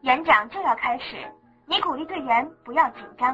演讲就要开始，你鼓励队员不要紧张。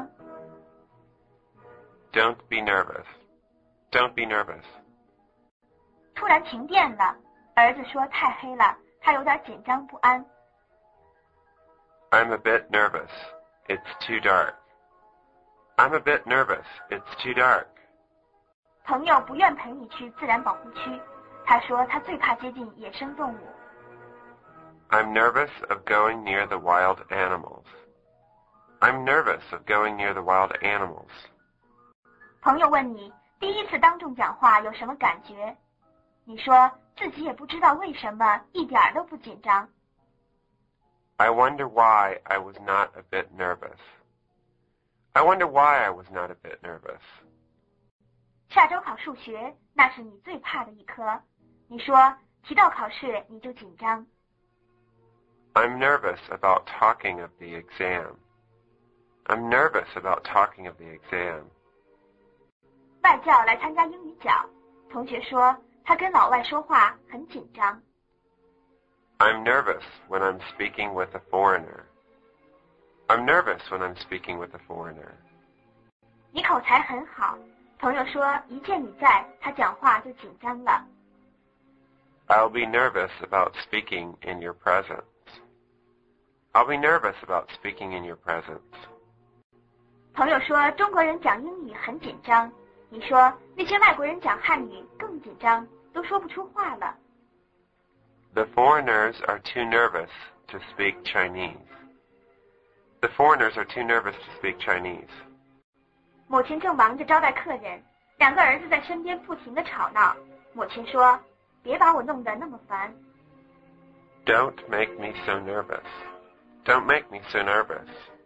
Don't be nervous. Don't be nervous. 突然停电了，儿子说太黑了，他有点紧张不安。 I'm a bit nervous. It's too dark. I'm a bit nervous. It's too dark. 朋友不愿陪你去自然保护区，他说他最怕接近野生动物。 I'm nervous of going near the wild animals. I'm nervous of going near the wild animals. 朋友问你第一次当众讲话有什么感觉？你说自己也不知道为什么，一点都不紧张。 I wonder why I was not a bit nervous. I wonder why I was not a bit nervous. 下周考数学，那是你最怕的一科。你说提到考试你就紧张。 I'm nervous about talking of the exam. I'm nervous about talking of the exam. 外教来参加英语角，同学说他跟老外说话很紧张。 I'm nervous when I'm speaking with a foreigner. I'm nervous when I'm speaking with a foreigner. 你口才很好，朋友说一见你在，他讲话就紧张了。 I'll be nervous about speaking in your presence. I'll be nervous about speaking in your presence. 朋友说中国人讲英语很紧张，你说那些外国人讲汉语更紧张，都说不出话了。 The foreigners are too nervous to speak Chinese. The foreigners are too nervous to speak Chinese. 母亲正忙着招待客人，两个儿子在身边不停地吵闹。母亲说：“别把我弄得那么烦。” Don't make me so nervous. Don't make me so nervous.